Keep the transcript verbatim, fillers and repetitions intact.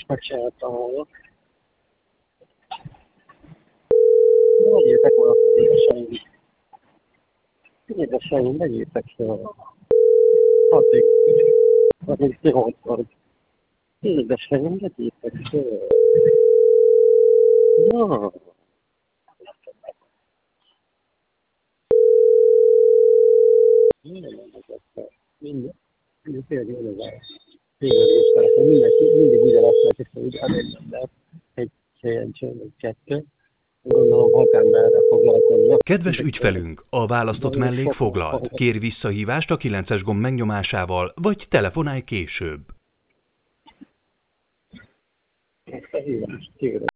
megcsináltam volna. De vegyétek valaki édeseim. Édeseim, vegyétek fel. Hatékony. harmincnyolc. Édeseim, vegyétek fel. Ja. Minden. Minden tényleg igazán. Végül mindenki mindig ugyanazt megteszi, hogy elég ember. Egy helyen csönd, egy kettő. Gondolom hat emberrel foglalkoznak. Kedves ügyfelünk, a választott mellék foglalt. Kér visszahívást a kilences gomb megnyomásával, vagy telefonálj később. Visszahívást kérek.